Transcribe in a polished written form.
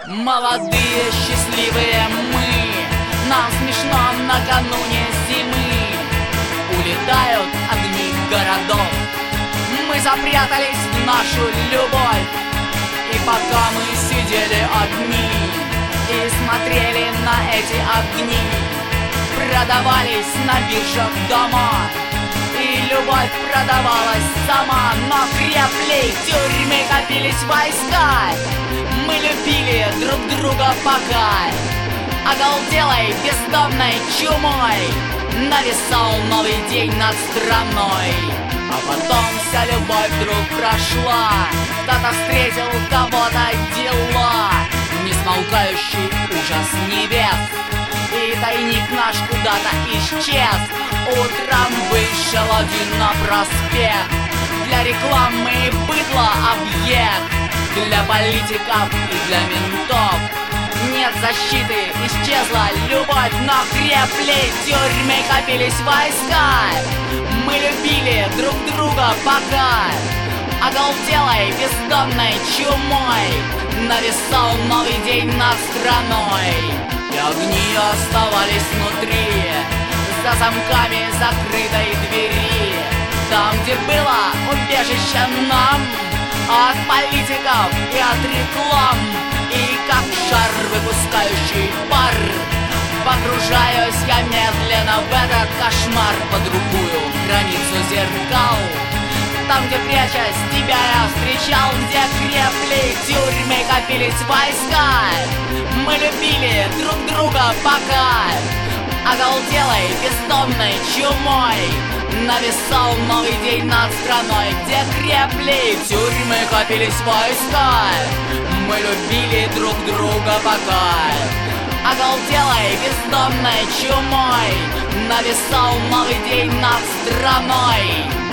Молодые, счастливые мы, нам смешно накануне зимы. Улетают огни городов, мы запрятались в нашу любовь. И пока мы сидели одни и смотрели на эти огни, продавались на биржах дома, и любовь продавалась сама. Но крепли тюрьмы, копились войска, мы любили друг друга пока. Оголделой бездомной чумой нависал новый день над страной. А потом вся любовь вдруг прошла, кто-то встретил кого-то дела. Несмолкающий ужас небес, и тайник наш куда-то исчез. Утром вышел один на проспект, для рекламы быдло объект, для политиков и для ментов. Нет защиты, исчезла любовь, но крепли тюрьмы, копились войска. Мы любили друг друга пока. Оголделой бездомной чумой нависал новый день над страной. И огни оставались внутри, за замками закрытой двери, там, где было убежище нам от политиков и от реклам. И как шар, выпускающий пар, погружаюсь я медленно в этот кошмар, под другую границу зеркал. Там, где прячась тебя я встречал, где крепли тюрьмы, копились войска. Мы любили друг друга пока. Оголделой бездомной чумой нависал новый день над страной, где крепли тюрьмы, копились войска. Мы любили друг друга пока. Оголделой бездомной чумой нависал новый день над страной.